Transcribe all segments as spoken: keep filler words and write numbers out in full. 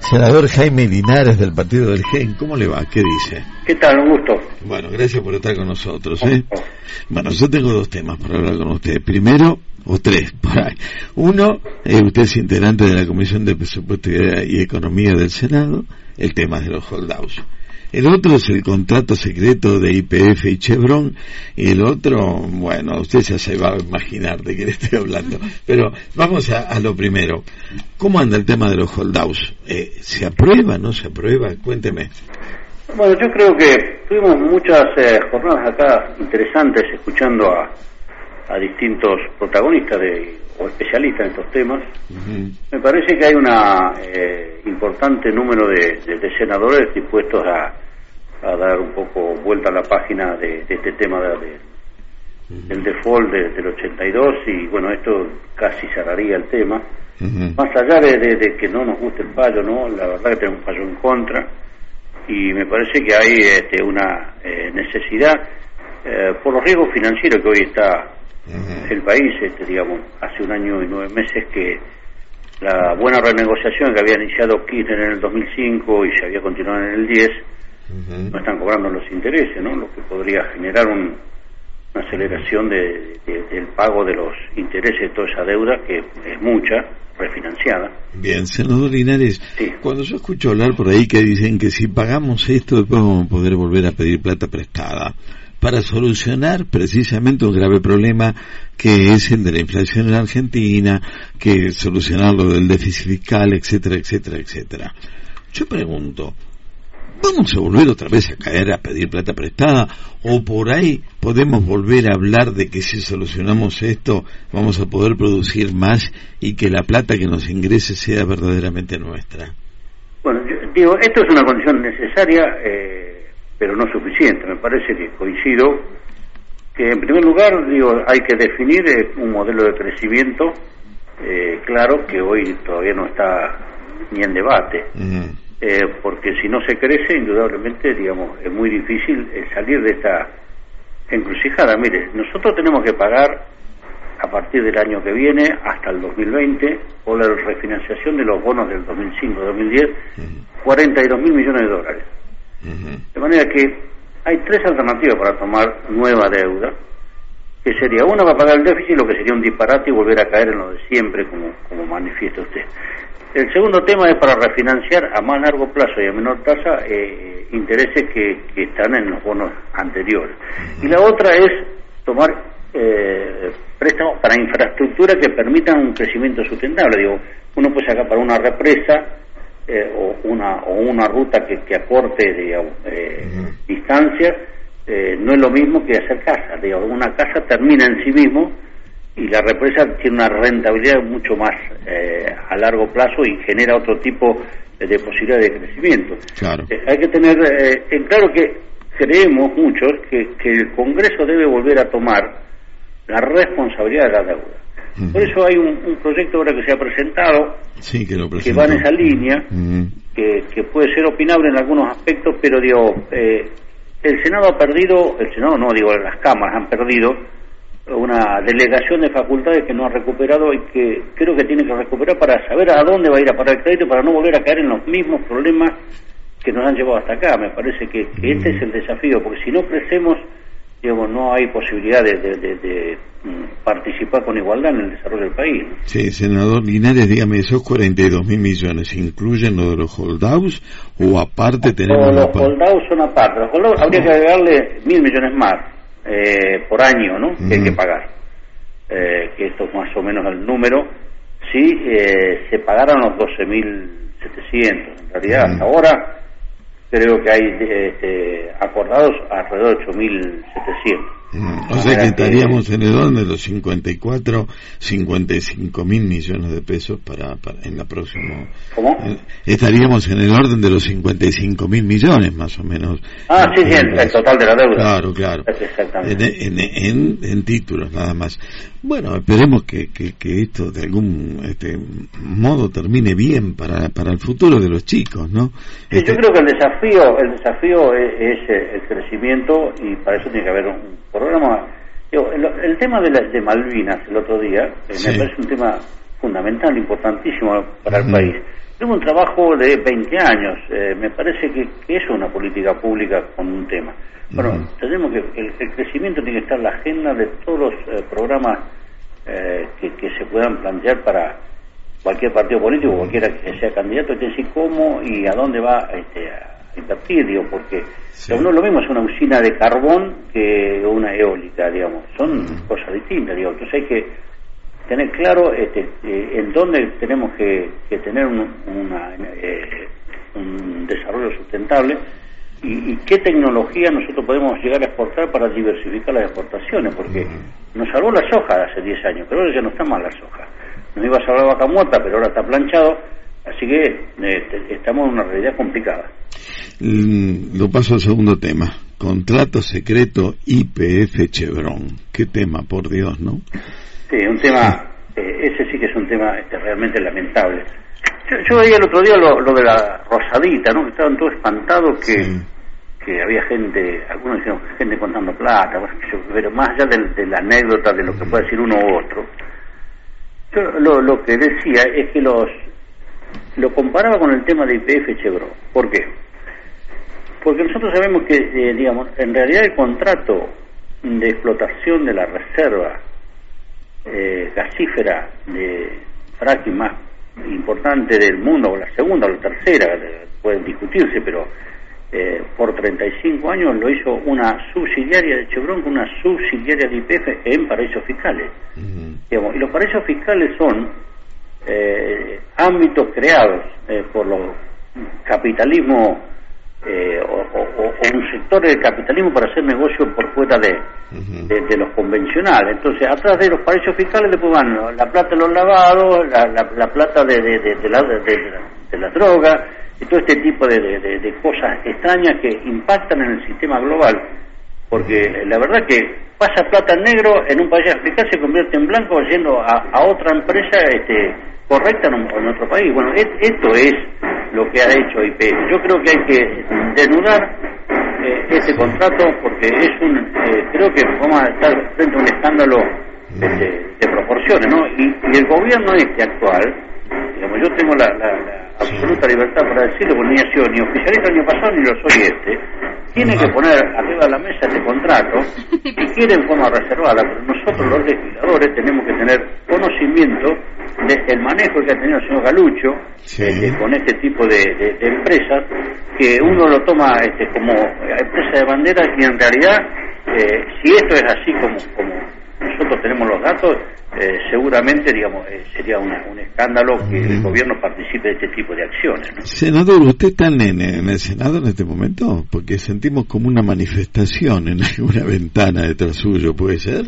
Senador Jaime Linares del Partido del Gen, ¿cómo le va? ¿Qué dice? ¿Qué tal? Un gusto. Bueno, gracias por estar con nosotros, ¿eh? Bueno, yo tengo dos temas para hablar con usted. Primero, o tres, por ahí. Uno, eh, usted es integrante de la Comisión de Presupuesto y Economía del Senado, el tema de los holdouts. El otro es el contrato secreto de Y P F y Chevron, y el otro, bueno, usted ya se va a imaginar de qué le estoy hablando. Pero vamos a, a lo primero. ¿Cómo anda el tema de los holdouts? Eh, ¿Se aprueba, no se aprueba? Cuénteme. Bueno, yo creo que tuvimos muchas eh, jornadas acá interesantes escuchando a, a distintos protagonistas de, o especialistas en estos temas. Uh-huh. Me parece que hay una eh, importante número de, de, de senadores dispuestos a, a dar un poco vuelta a la página de, de este tema de, de, uh-huh. del default de, del ochenta y dos, y bueno, esto casi cerraría el tema. Uh-huh. Más allá de, de, de que no nos guste el fallo, no, la verdad que tenemos un fallo en contra, y me parece que hay este, una eh, necesidad eh, por los riesgos financieros que hoy está uh-huh. el país. Este, digamos, hace un año y nueve meses que la buena renegociación que había iniciado Kirchner en el dos mil cinco y se había continuado en el diez, uh-huh. no están cobrando los intereses, ¿no? Lo que podría generar un, una aceleración de, de, del pago de los intereses de toda esa deuda, que es mucha, refinanciada. Bien, senador Linares, sí. Cuando yo escucho hablar por ahí que dicen que si pagamos esto después vamos a poder volver a pedir plata prestada para solucionar precisamente un grave problema que es el de la inflación en la Argentina, que solucionar lo del déficit fiscal, etcétera, etcétera, etcétera. Yo pregunto, ¿vamos a volver otra vez a caer a pedir plata prestada? ¿O por ahí podemos volver a hablar de que si solucionamos esto vamos a poder producir más y que la plata que nos ingrese sea verdaderamente nuestra? Bueno, yo digo, esto es una condición necesaria, eh, pero no suficiente. Me parece que coincido que, en primer lugar, digo, hay que definir eh, un modelo de crecimiento eh, claro, que hoy todavía no está ni en debate. Uh-huh. Eh, porque si no se crece, indudablemente, digamos, es muy difícil eh, salir de esta encrucijada. Mire, nosotros tenemos que pagar a partir del año que viene hasta el dos mil veinte, por la refinanciación de los bonos del dos mil cinco dos mil diez, uh-huh. cuarenta y dos mil millones de dólares. Uh-huh. De manera que hay tres alternativas para tomar nueva deuda, que sería una para pagar el déficit, lo que sería un disparate y volver a caer en lo de siempre, como, como manifiesta usted. El segundo tema es para refinanciar a más largo plazo y a menor tasa eh, intereses que, que están en los bonos anteriores. Uh-huh. Y la otra es tomar eh, préstamos para infraestructura que permitan un crecimiento sustentable. Digo, uno puede sacar para una represa eh, o una o una ruta que, que aporte, digamos, eh, uh-huh. distancia, eh, no es lo mismo que hacer casa. Digo, una casa termina en sí mismo, y la represa tiene una rentabilidad mucho más eh, a largo plazo y genera otro tipo de, de posibilidad de crecimiento. Claro. Eh, hay que tener eh, en claro que creemos muchos que, que el Congreso debe volver a tomar la responsabilidad de la deuda. Uh-huh. Por eso hay un, un proyecto ahora que se ha presentado, sí, que, lo que va en esa línea, uh-huh. que, que puede ser opinable en algunos aspectos, pero digo, eh, el Senado ha perdido, el Senado no, digo, las cámaras han perdido una delegación de facultades que no ha recuperado y que creo que tiene que recuperar para saber a dónde va a ir a parar el crédito, para no volver a caer en los mismos problemas que nos han llevado hasta acá. Me parece que, que este es el desafío, porque si no crecemos, digamos, no hay posibilidad de, de, de, de participar con igualdad en el desarrollo del país. Sí, senador Linares, dígame, ¿esos cuarenta y dos mil millones incluyen lo de los holdouts o aparte tenemos... O los la... holdouts son aparte. Los holdouts habría que agregarle mil millones más Eh, por año, ¿no? Uh-huh. Que hay que pagar, eh, que esto es más o menos el número. Si eh, se pagaran los doce mil setecientos, en realidad uh-huh. hasta ahora creo que hay este, acordados alrededor de ocho mil setecientos. Uh-huh. O sea que estaríamos que... en el orden de los cincuenta y cuatro, cincuenta y cinco mil millones de pesos para, para en la próxima. ¿Cómo? Eh, estaríamos en el orden de los cincuenta y cinco mil millones más o menos. Ah, sí, sí, el, el total de la deuda. Claro, claro. Exactamente. En, en, en, en títulos nada más. Bueno, esperemos que, que, que esto de algún este, modo termine bien para, para el futuro de los chicos, ¿no? Sí, este... yo creo que el desafío, el desafío es, es el crecimiento, y para eso tiene que haber un programa. Yo, el, el tema de, la, de Malvinas el otro día, eh, sí. me parece un tema fundamental, importantísimo para uh-huh. el país. Tengo un trabajo de veinte años, eh, me parece que, que eso es una política pública con un tema. Bueno, uh-huh. tenemos que, el, el crecimiento tiene que estar en la agenda de todos los eh, programas eh, que, que se puedan plantear para cualquier partido político, cualquiera que sea candidato, es decir, cómo y a dónde va este, a invertir, digo, porque sí. no es lo mismo es una usina de carbón que una eólica, digamos, son uh-huh. cosas distintas, digo, entonces hay que tener claro este, eh, en dónde tenemos que, que tener un, una, eh, un desarrollo sustentable y, y qué tecnología nosotros podemos llegar a exportar para diversificar las exportaciones, porque uh-huh. nos salvó la soja hace diez años, pero ahora ya no está mal la soja. Nos iba a salvar la vaca muerta, pero ahora está planchado, así que eh, estamos en una realidad complicada. Mm, lo paso al segundo tema. Contrato secreto Y P F Chevron. Qué tema, por Dios, ¿no? Sí, un tema, eh, ese sí que es un tema este, realmente lamentable. Yo, yo veía el otro día lo, lo de la Rosadita, ¿no? Que estaban todos espantados que, sí. que había gente, algunos dijeron gente contando plata, bueno, pero más allá de, de la anécdota de lo que puede decir uno u otro. Yo lo, lo que decía es que los lo comparaba con el tema de Y P F Chevron. ¿Por qué? Porque nosotros sabemos que, eh, digamos, en realidad el contrato de explotación de la reserva eh, gasífera de fracking más importante del mundo, o la segunda o la tercera, pueden discutirse, pero eh, por treinta y cinco años lo hizo una subsidiaria de Chevron con una subsidiaria de Y P F en paraísos fiscales. Uh-huh. Digamos, y los paraísos fiscales son eh, ámbitos creados eh, por los capitalismo eh, o, o, o un sector del capitalismo para hacer negocio por fuera de, uh-huh. de, de los convencionales. Entonces, atrás de los paraísos fiscales después van la plata de los lavados, la, la, la plata de, de, de, de, la, de, de, de la droga y todo este tipo de, de, de, de cosas extrañas que impactan en el sistema global, porque la verdad que pasa plata en negro en un país africano, se convierte en blanco yendo a, a otra empresa este, correcta en, en otro país. Bueno, et, esto es lo que ha hecho I P F. Yo creo que hay que denudar eh, ese contrato porque es un, eh, creo que vamos a estar frente a un escándalo de, de, de proporciones, ¿no? Y, y el gobierno este actual, digamos, yo tengo la, la, la absoluta libertad para decirlo, porque ni ha sido ni oficialista el año pasado ni lo soy este, tiene que poner arriba de la mesa este contrato y quiere en forma reservada, pero nosotros los legisladores tenemos que tener conocimiento del manejo que ha tenido el señor Galucho sí. este, con este tipo de, de, de empresas, que uno lo toma este, como empresa de bandera y en realidad eh, si esto es así como, como nosotros tenemos los datos, eh, seguramente digamos eh, sería una, un escándalo que mm. el gobierno participe de este tipo de acciones, ¿no? Senador, ¿usted está en, en el Senado en este momento? Porque sentimos como una manifestación en alguna ventana detrás suyo, ¿puede ser?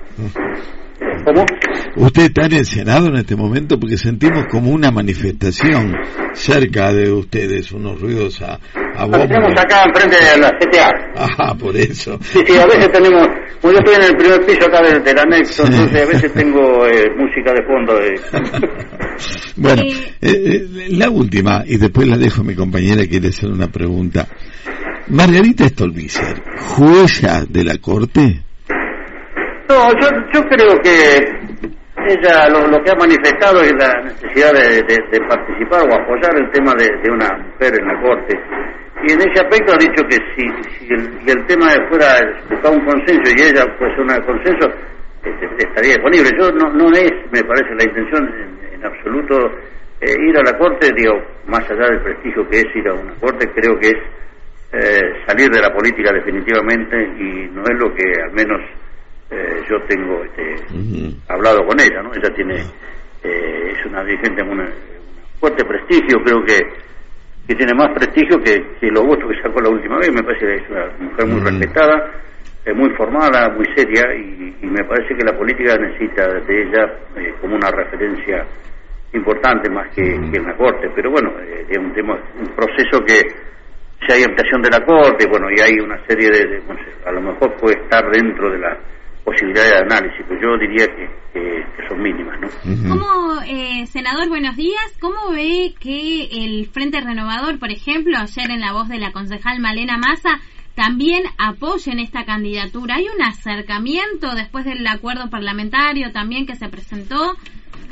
¿Cómo? ¿Usted está en el Senado en este momento? Porque sentimos como una manifestación cerca de ustedes, unos ruidos a, a bomba. Estamos acá enfrente de la C T A. Ajá, por eso. Sí, sí, a veces tenemos, como yo estoy en el primer piso acá del, del anexo, sí. Entonces a veces tengo eh, música de fondo. De... Bueno, eh, eh, la última, y después la dejo a mi compañera que quiere hacer una pregunta. Margarita Stolbizer, ¿jueza de la Corte? No, yo, yo creo que ella lo, lo que ha manifestado es la necesidad de, de, de participar o apoyar el tema de, de una mujer en la Corte. Y en ese aspecto ha dicho que si, si el, el tema fuera buscar un consenso y ella pues un consenso, este, estaría disponible. Yo no, no es, me parece, la intención en, en absoluto eh, ir a la Corte, digo, más allá del prestigio que es ir a una Corte, creo que es eh, salir de la política definitivamente y no es lo que al menos Eh, yo tengo este, uh-huh. hablado con ella, ¿no? Ella tiene eh, es una dirigente con un fuerte prestigio, creo que, que tiene más prestigio que, que los votos que sacó la última vez. Me parece que es una mujer muy uh-huh. respetada, eh, muy formada, muy seria y, y me parece que la política necesita de ella eh, como una referencia importante más que, uh-huh. que en la Corte. Pero bueno, eh, es un tema, un proceso que si hay ampliación de la Corte, bueno, y hay una serie de, de no sé, a lo mejor puede estar dentro de la posibilidades de análisis, pues yo diría que, que, que son mínimas, ¿no? Uh-huh. ¿Cómo, eh, senador, buenos días? ¿Cómo ve que el Frente Renovador, por ejemplo, ayer en la voz de la concejal Malena Massa, también apoyen esta candidatura? ¿Hay un acercamiento después del acuerdo parlamentario también que se presentó?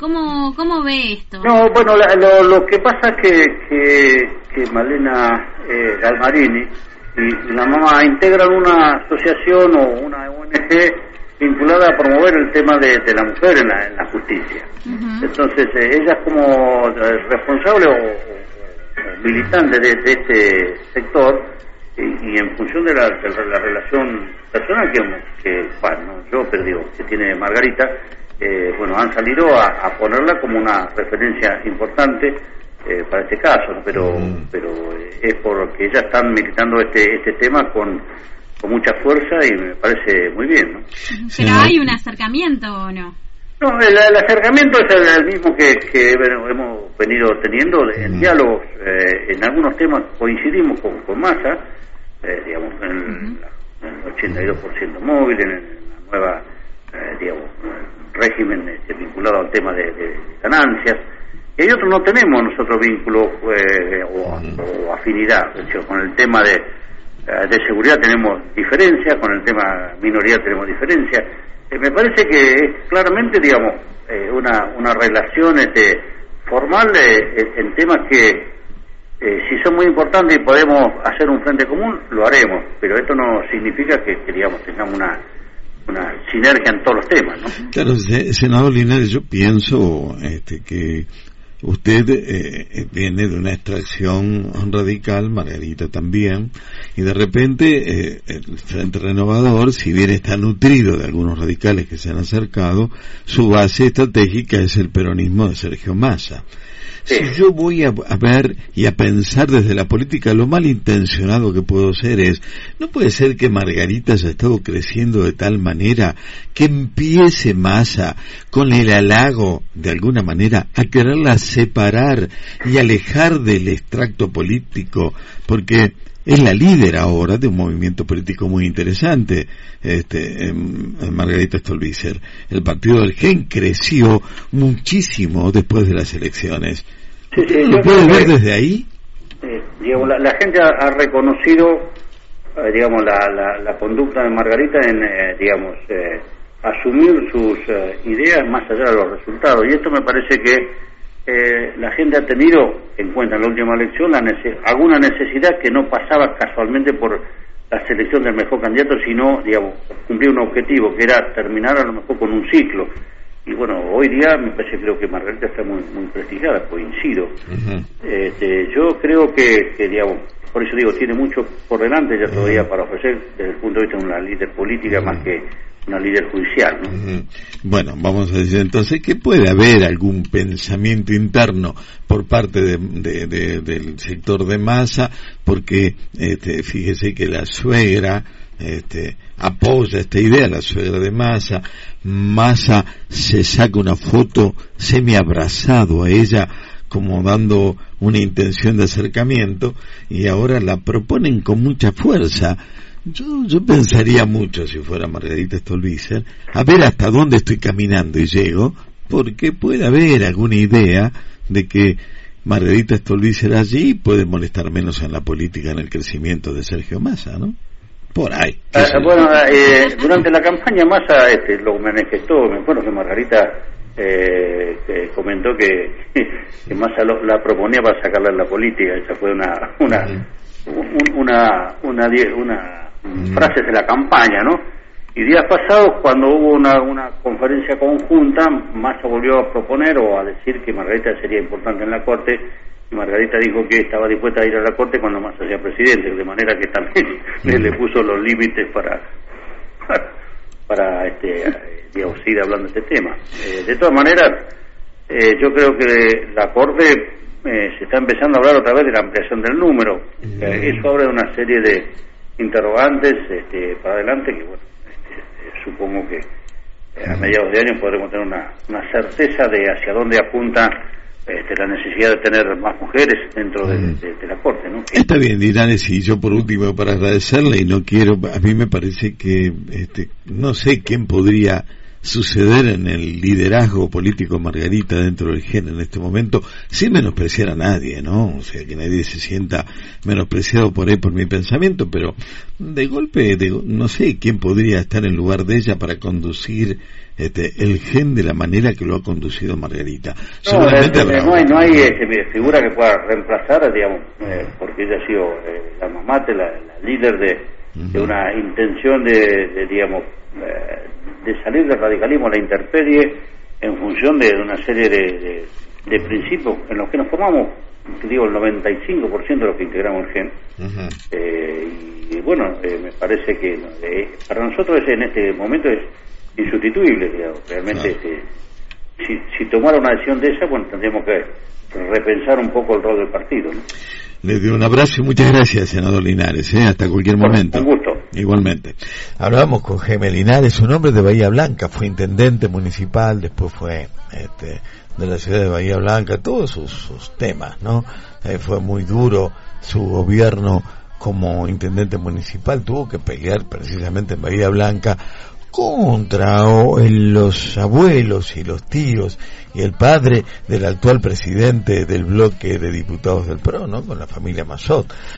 ¿Cómo, cómo ve esto? No, bueno, la, lo, lo que pasa es que, que, que Malena eh, Galmarini y, y la mamá integran una asociación o una O N G vinculada a promover el tema de, de la mujer en la, en la justicia. Uh-huh. Entonces, eh, ella es como eh, responsable o, o, o militante de, de este sector y, y en función de la, de la relación personal que, que bueno, yo perdí, que tiene Margarita, eh, bueno, han salido a, a ponerla como una referencia importante eh, para este caso, ¿no? pero uh-huh. pero eh, es porque ellas están militando este este tema con con mucha fuerza y me parece muy bien, ¿no? Pero hay un acercamiento o no? No, el, el acercamiento es el, el mismo que, que bueno, hemos venido teniendo en uh-huh. diálogos. Eh, en algunos temas coincidimos con, con Massa, eh, digamos, en, uh-huh. la, en el ochenta y dos por ciento móvil, en, en la nueva, eh, digamos, régimen este, vinculado al tema de, de ganancias. Y hay otros no tenemos nosotros vínculos eh, o, uh-huh. o afinidad, de hecho, con el tema de de seguridad tenemos diferencias, con el tema minoría tenemos diferencias. Eh, me parece que es claramente, digamos, eh, una una relación este, formal eh, en temas que eh, si son muy importantes y podemos hacer un frente común, lo haremos, pero esto no significa que, que digamos, tengamos una una sinergia en todos los temas, ¿no? Claro, senador Linares, yo pienso este, que usted eh, viene de una extracción radical, Margarita también, y de repente eh, el Frente Renovador, si bien está nutrido de algunos radicales que se han acercado, su base estratégica es el peronismo de Sergio Massa. Sí. Si yo voy a, a ver y a pensar desde la política, lo malintencionado que puedo ser es, no puede ser que Margarita haya estado creciendo de tal manera que empiece Massa con el halago, de alguna manera, a quererla separar y alejar del extracto político, porque es la líder ahora de un movimiento político muy interesante, este, en, en Margarita Stolbizer. El partido del G E N creció muchísimo después de las elecciones. Sí, sí, ¿Lo puede ver desde ahí? Eh, digamos, la, la gente ha, ha reconocido, eh, digamos, la, la, la conducta de Margarita en, eh, digamos, eh, asumir sus eh, ideas más allá de los resultados. Y esto me parece que Eh, la gente ha tenido en cuenta en la última elección la nece- alguna necesidad que no pasaba casualmente por la selección del mejor candidato, sino, digamos, cumplir un objetivo que era terminar a lo mejor con un ciclo. Y bueno, hoy día me parece, creo que Margarita está muy muy prestigiada, coincido. Uh-huh. Este, yo creo que, que, digamos, por eso digo, tiene mucho por delante ya todavía uh-huh. para ofrecer desde el punto de vista de una líder política uh-huh. más que una líder judicial, ¿no? Uh-huh. Bueno, vamos a decir entonces que puede haber algún pensamiento interno por parte de, de, de, del sector de Massa, porque este, fíjese que la suegra este, apoya esta idea, la suegra de Massa. Massa se saca una foto semi abrazado a ella, como dando una intención de acercamiento, y ahora la proponen con mucha fuerza. Yo, yo pensaría mucho, si fuera Margarita Stolbizer, a ver hasta dónde estoy caminando y llego, porque puede haber alguna idea de que Margarita Stolbizer allí puede molestar menos en la política, en el crecimiento de Sergio Massa, ¿no? Por ahí. Ah, bueno, eh, durante la campaña Massa este, lo manifestó, me acuerdo que Margarita eh, que comentó que, que Massa lo, la proponía para sacarla de la política. Esa fue una una uh-huh. una, una, una, una frases de la campaña, ¿no? Y días pasados, cuando hubo una, una conferencia conjunta, Massa volvió a proponer o a decir que Margarita sería importante en la Corte, y Margarita dijo que estaba dispuesta a ir a la Corte cuando Massa sea presidente, de manera que también uh-huh. le puso los límites para, para, para este, digamos, ir hablando de este tema. Eh, de todas maneras, eh, yo creo que la Corte eh, se está empezando a hablar otra vez de la ampliación del número. Uh-huh. Eh, eso abre una serie de interrogantes este, para adelante que, bueno, este, supongo que eh, a mediados de año podremos tener una, una certeza de hacia dónde apunta este, la necesidad de tener más mujeres dentro de, de, de la Corte, ¿no? Está bien, Linares, y yo por último para agradecerle, y no quiero, a mí me parece que este, no sé quién podría suceder en el liderazgo político Margarita dentro del G E N en este momento, sin menospreciar a nadie, ¿no? O sea, que nadie se sienta menospreciado por ahí por mi pensamiento, pero de golpe, de, no sé quién podría estar en lugar de ella para conducir este el G E N de la manera que lo ha conducido Margarita. No, Seguramente eh, no hay, no hay eh, figura que pueda reemplazar, digamos, eh, porque ella ha sido eh, la mamate, la, la líder de, uh-huh. de una intención de, de digamos, eh, de salir del radicalismo a la intemperie en función de una serie de, de, de principios en los que nos formamos, digo, el noventa y cinco por ciento de los que integramos el G E N. Uh-huh. eh, y, y bueno, eh, me parece que eh, para nosotros en este momento es insustituible, digamos. Realmente, claro. este, si, si tomara una decisión de esa, bueno, tendríamos que repensar un poco el rol del partido, ¿no? Le doy un abrazo y muchas gracias, senador Linares, ¿eh? Hasta cualquier momento. Un gusto. Igualmente. Hablábamos con Jaime Linares, un hombre de Bahía Blanca, fue intendente municipal, después fue este, de la ciudad de Bahía Blanca, todos sus, sus temas, ¿no? Eh, fue muy duro su gobierno como intendente municipal, tuvo que pelear precisamente en Bahía Blanca contra o, el, los abuelos y los tíos y el padre del actual presidente del bloque de diputados del P R O, ¿no? Con la familia Massot.